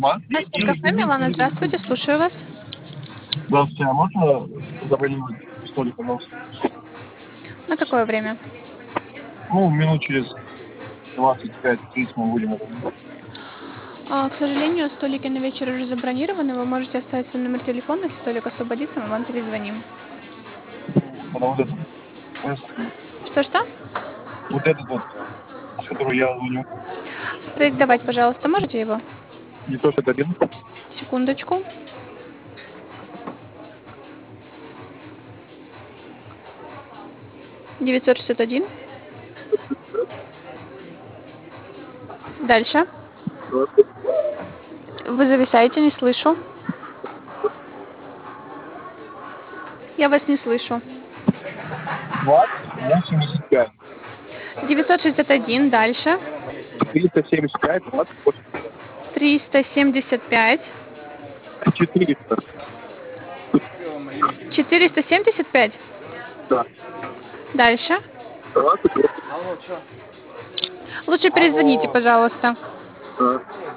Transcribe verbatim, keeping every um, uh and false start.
Мастер кафе, Милана, здравствуйте, слушаю вас. Здравствуйте, а можно забронировать столик, пожалуйста? На какое время? Ну, минут через двадцать пять тридцать мы будем. А, к сожалению, столики на вечер уже забронированы. Вы можете оставить свой номер телефона, если столик освободится, мы вам перезвоним. Когда вот этот, Что-что? вот этот вот, с которого я звоню. Спроиктовать, пожалуйста, можете его? девятьсот шестьдесят один. Секундочку. девятьсот шестьдесят один. Дальше. Вы зависаете, не слышу. Я вас не слышу. двадцать восемьдесят пять. девятьсот шестьдесят один, дальше. триста семьдесят пять, двадцать восемь. триста семьдесят пять. четыреста. четыреста семьдесят пять. Да. Дальше. двадцать восемь. Лучше перезвоните, пожалуйста. Да.